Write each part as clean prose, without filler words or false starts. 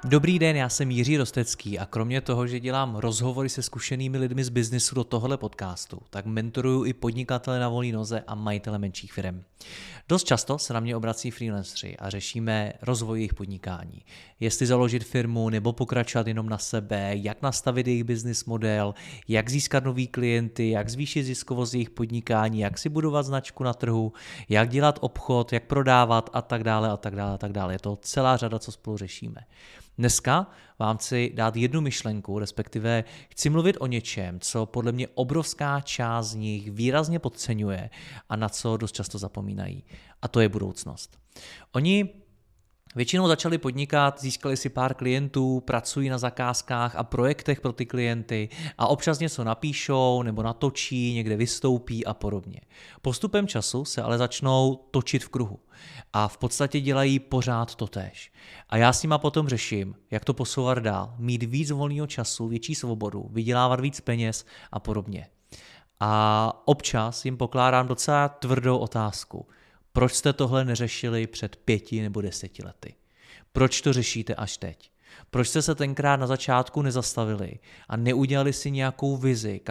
Dobrý den, já jsem Jiří Rostecký a kromě toho, že dělám rozhovory se zkušenými lidmi z biznesu do tohohle podcastu, tak mentoruju i podnikatele na volné noze a majitele menších firem. Dost často se na mě obrací freelanceri a řešíme rozvoj jejich podnikání. Jestli založit firmu nebo pokračovat jenom na sebe, jak nastavit jejich business model, jak získat nový klienty, jak zvýšit ziskovost jejich podnikání, jak si budovat značku na trhu, jak dělat obchod, jak prodávat a tak dále a tak dále a tak dále. Je to celá řada, co spolu řešíme. Dneska vám chci dát jednu myšlenku, respektive chci mluvit o něčem, co podle mě obrovská část z nich výrazně podceňuje a na co dost často zapomínají. A to je budoucnost. Oni většinou začali podnikat, získali si pár klientů, pracují na zakázkách a projektech pro ty klienty a občas něco napíšou nebo natočí, někde vystoupí a podobně. Postupem času se ale začnou točit v kruhu a v podstatě dělají pořád totéž. A já s nima potom řeším, jak to posouvat dál, mít víc volného času, větší svobodu, vydělávat víc peněz a podobně. A občas jim pokládám docela tvrdou otázku. Proč jste tohle neřešili před 5 nebo 10 lety? Proč to řešíte až teď? Proč jste se tenkrát na začátku nezastavili a neudělali si nějakou vizi,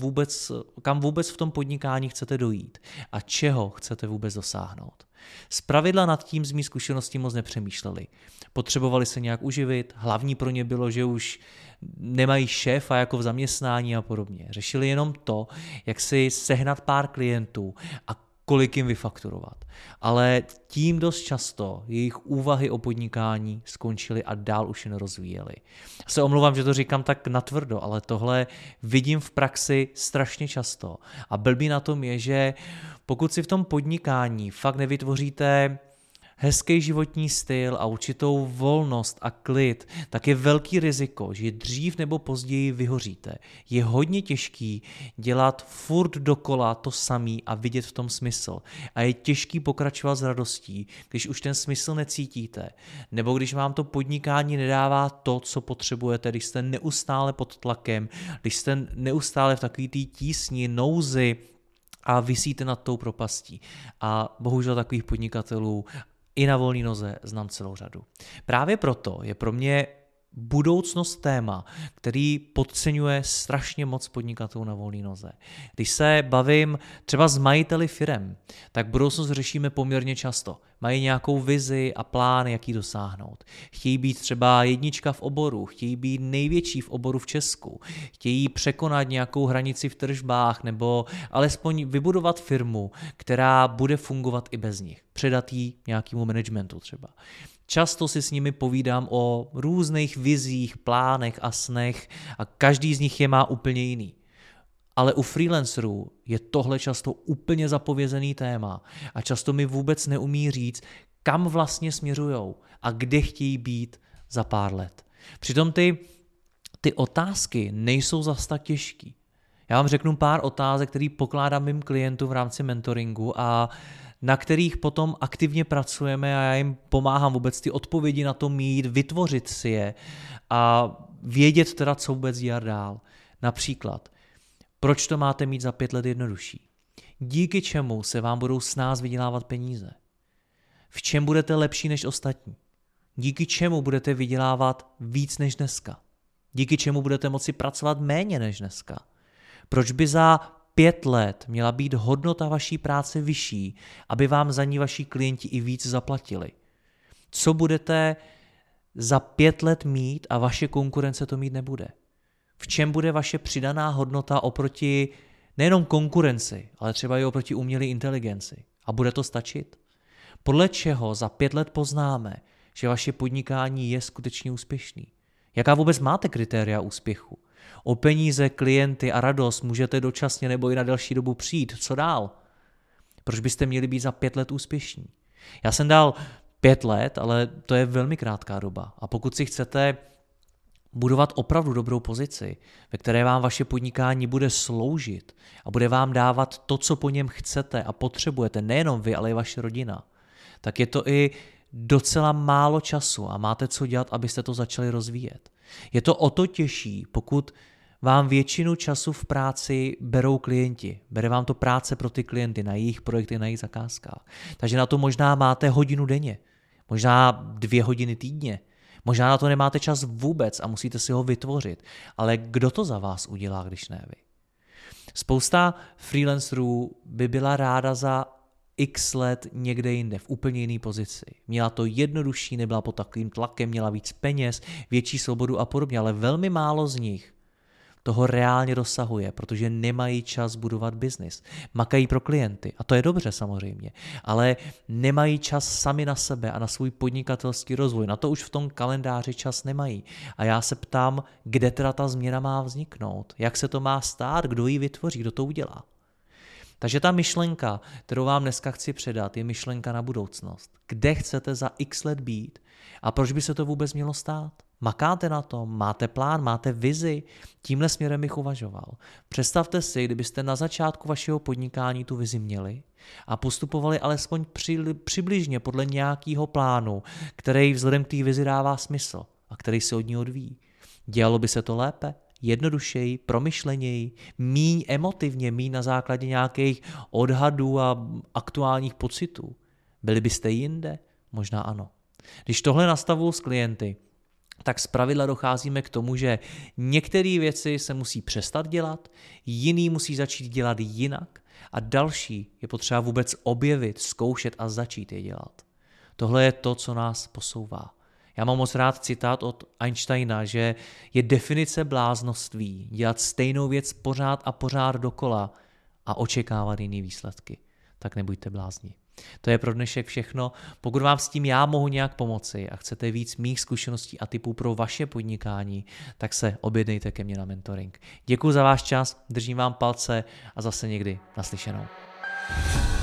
kam vůbec v tom podnikání chcete dojít a čeho chcete vůbec dosáhnout? Zpravidla nad tím z mých zkušeností moc nepřemýšleli. Potřebovali se nějak uživit, hlavní pro ně bylo, že už nemají šéfa jako v zaměstnání a podobně. Řešili jenom to, jak si sehnat pár klientů a kolik jim vyfakturovat. Ale tím dost často jejich úvahy o podnikání skončily a dál už je nerozvíjeli. Se omlouvám, že to říkám tak natvrdo, ale tohle vidím v praxi strašně často. A blbý na tom je, že pokud si v tom podnikání fakt nevytvoříte hezký životní styl a určitou volnost a klid, tak je velký riziko, že dřív nebo později vyhoříte. Je hodně těžký dělat furt dokola to samý a vidět v tom smysl. A je těžký pokračovat s radostí, když už ten smysl necítíte. Nebo když vám to podnikání nedává to, co potřebujete, když jste neustále pod tlakem, když jste neustále v takový té tísni, nouzi a visíte nad tou propastí. A bohužel takových podnikatelů i na volné noze znám celou řadu. Právě proto je pro mě budoucnost téma, který podceňuje strašně moc podnikatelů na volné noze. Když se bavím třeba s majiteli firem, tak budoucnost řešíme poměrně často. Mají nějakou vizi a plán, jak ji dosáhnout. Chtějí být třeba jednička v oboru, chtějí být největší v oboru v Česku, chtějí překonat nějakou hranici v tržbách nebo alespoň vybudovat firmu, která bude fungovat i bez nich. Předat ji nějakému managementu třeba. Často si s nimi povídám o různých vizích, plánech a snech a každý z nich je má úplně jiný. Ale u freelancerů je tohle často úplně zapovězený téma a často mi vůbec neumí říct, kam vlastně směřujou a kde chtějí být za pár let. Přitom ty otázky nejsou zas tak těžký. Já vám řeknu pár otázek, které pokládám mým klientům v rámci mentoringu a na kterých potom aktivně pracujeme a já jim pomáhám vůbec ty odpovědi na to mít, vytvořit si je a vědět teda, co vůbec dělat dál. Například, proč to máte mít za 5 let jednodušší? Díky čemu se vám budou snáz vydělávat peníze? V čem budete lepší než ostatní? Díky čemu budete vydělávat víc než dneska? Díky čemu budete moci pracovat méně než dneska? Proč by za 5 let měla být hodnota vaší práce vyšší, aby vám za ní vaši klienti i víc zaplatili? Co budete za 5 let mít a vaše konkurence to mít nebude? V čem bude vaše přidaná hodnota oproti nejenom konkurenci, ale třeba i oproti umělé inteligenci? A bude to stačit? Podle čeho za 5 let poznáme, že vaše podnikání je skutečně úspěšný? Jaká vůbec máte kritéria úspěchu? O peníze, klienty a radost můžete dočasně nebo i na delší dobu přijít. Co dál? Proč byste měli být za 5 let úspěšní? Já jsem dal 5 let, ale to je velmi krátká doba. A pokud si chcete budovat opravdu dobrou pozici, ve které vám vaše podnikání bude sloužit a bude vám dávat to, co po něm chcete a potřebujete, nejenom vy, ale i vaše rodina, tak je to i docela málo času a máte co dělat, abyste to začali rozvíjet. Je to o to těžší, pokud vám většinu času v práci berou klienti. Bere vám to práce pro ty klienty na jejich projekty, na jejich zakázkách. Takže na to možná máte hodinu denně, možná 2 hodiny týdně, Možná na to nemáte čas vůbec a musíte si ho vytvořit, ale kdo to za vás udělá, když ne vy? Spousta freelancerů by byla ráda za x let někde jinde, v úplně jiné pozici. Měla to jednodušší, nebyla pod takovým tlakem, měla víc peněz, větší svobodu a podobně, ale velmi málo z nich toho reálně dosahuje, protože nemají čas budovat biznis. Makají pro klienty a to je dobře samozřejmě, ale nemají čas sami na sebe a na svůj podnikatelský rozvoj. Na to už v tom kalendáři čas nemají. A já se ptám, kde teda ta změna má vzniknout, jak se to má stát, kdo ji vytvoří, kdo to udělá. Takže ta myšlenka, kterou vám dneska chci předat, je myšlenka na budoucnost. Kde chcete za x let být a proč by se to vůbec mělo stát? Makáte na tom, máte plán, máte vizi, tímhle směrem bych uvažoval. Představte si, kdybyste na začátku vašeho podnikání tu vizi měli a postupovali alespoň přibližně podle nějakého plánu, který vzhledem k té vizi dává smysl a který se od ní odvíjí. Dělalo by se to lépe? Jednodušeji, promyšleněji, míň emotivně, míň na základě nějakých odhadů a aktuálních pocitů. Byli byste jinde? Možná ano. Když tohle nastavuju s klienty, tak zpravidla docházíme k tomu, že některé věci se musí přestat dělat, jiný musí začít dělat jinak a další je potřeba vůbec objevit, zkoušet a začít je dělat. Tohle je to, co nás posouvá. Já mám moc rád citát od Einsteina, že je definice bláznoství dělat stejnou věc pořád a pořád dokola a očekávat jiné výsledky. Tak nebuďte blázni. To je pro dnešek všechno. Pokud vám s tím já mohu nějak pomoci a chcete víc mých zkušeností a tipů pro vaše podnikání, tak se objednejte ke mně na mentoring. Děkuji za váš čas, držím vám palce a zase někdy naslyšenou.